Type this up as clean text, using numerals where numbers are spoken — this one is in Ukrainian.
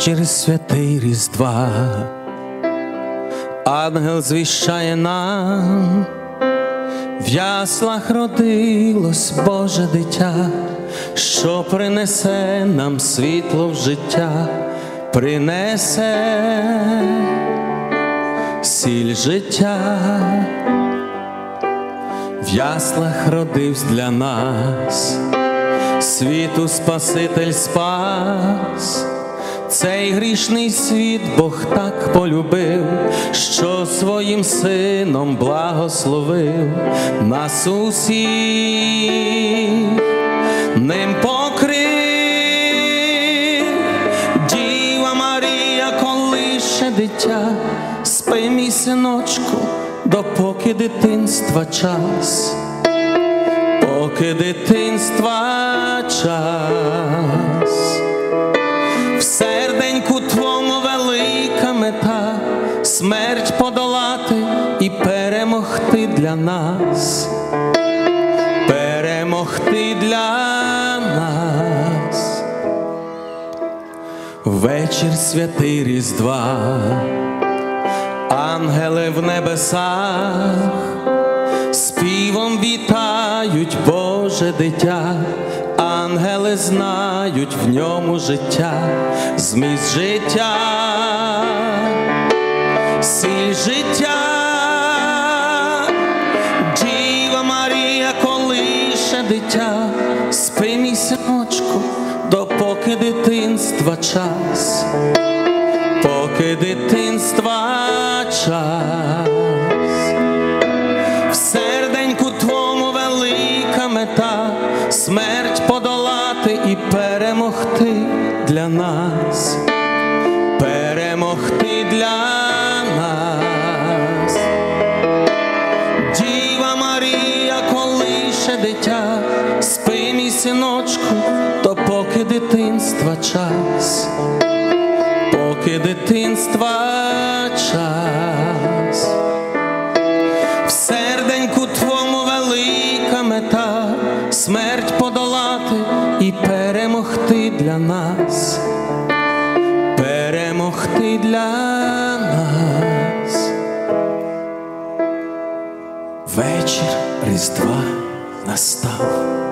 Вечір святий Різдва, ангел звіщає нам, в яслах родилось Боже дитя, що принесе нам світло в життя, принесе сіль життя. В яслах родився для нас, світу Спаситель спас. Цей грішний світ Бог так полюбив, що своїм сином благословив нас усіх, ним покрив. Діва Марія колише дитя, спи, мій синочку, допоки дитинства час, поки дитинства час. В серденьку твому велика мета, смерть подолати і перемогти для нас, перемогти для нас. Вечір святий Різдва, ангели в небесах співом вітають Боже дитя. Ангели знають в ньому життя, зміст життя, сіль життя. Діва Марія колише дитя, спи, мій синочку, допоки дитинства час, поки дитинства час. В серденьку твому велика мета, смерть подолати і перемогти для нас, перемогти для нас. Діва Марія колише дитя, спи, мій синочку, допоки дитинства час, поки дитинства час. В серденьку твому велика мета, смерть подолати і перемогти для нас, перемогти для нас. Вечір Різдва настав.